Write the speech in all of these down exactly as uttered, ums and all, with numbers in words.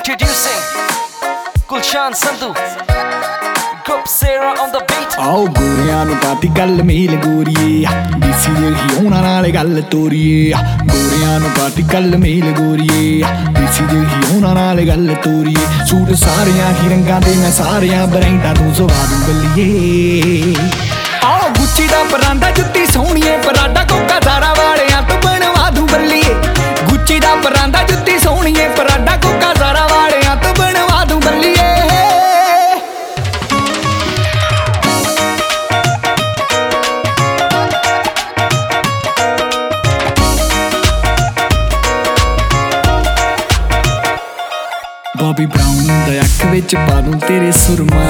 Introducing Gulshan Sandhu, Group Sarah on the beat. आओ गोरियां नू पाती गल मेल गोरिए देसी देही होना नाले गल तोरिए गोरियां नू पाती गल मेल गोरिए देसी देही होना नाले गल तोरिए सूट सारियां ही रंगां दे मैं सारियां ब्रांडां तू सवा दूं गलिए आओ गुच्ची दा परांदा जुत्ती सोहणीए पराडा कोका ज़ारा वालियां तू बनवा दूं बल्लीए गुच्ची दा परांदा जुत्ती सोहणीए पराडा कोका ज़ारा वालियां तू बनवा दूं बल्लीए बॉबी ब्राउन दा अख विच पा दूं तेरे सुरमा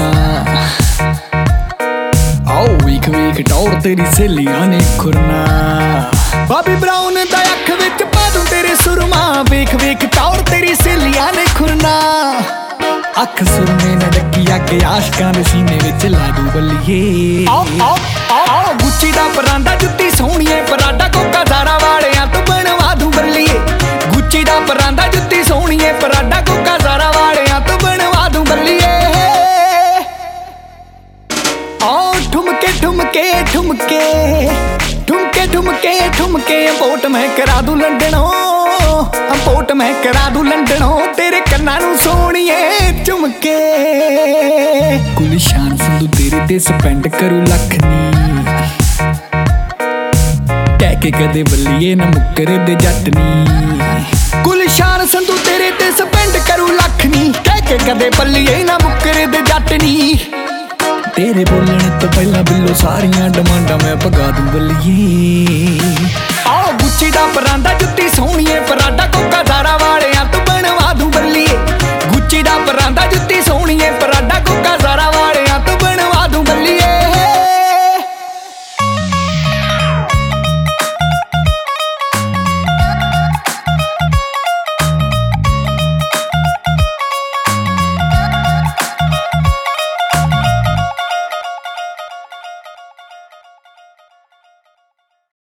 आओ वेख वेख टौर तेरी सहेलियां ने खुरना बॉबी ब्राउन दा अख विच पा दूं तेरे सुरमा वेख वेख टौर तेरी सहेलियां ने खुरना अख सुरमे न डकी अगे आशकां दे सीने विच ला दूं बल्लीए आओ आओ आओ गुच्ची दा परांदा जुत्ती सोहणीए पराडा कोका ज़ारा वालियां तू बनवा दूं बल्लीए गुच्ची दा परांदा जुत्ती सोहणीए पराडा कोका ज़ारा वालियां तू बनवा दूं बल्लीए आओ ठुमके ठुमके ठुमके ठुमके ठुमके ठुमके पोट मैं करा दूं लंडनों पोट मैं करा दूं लंडनों तेरे कन्नां नूं सोहणीए झुमके गुलशान संधू तेरे ते स्पेंड करूं लख नी कह के कदे बल्लीए ना मुक्करे दे जट नी गुलशान संधू तेरे ते स्पेंड करूं लख नी कह के कदे बल्लीए ना मुक्करे दे जट नी तेरे बोलने तो पहला बिल्लो सारियां डिमांडां मैं भगा दूं बल्लीए आओ गुच्ची दा परांदा जुत्ती सोहणीए पराडा कोका ज़ारा वालियां तू बनवा दूं बल्लीए गुच्ची दा परांदा जुत्ती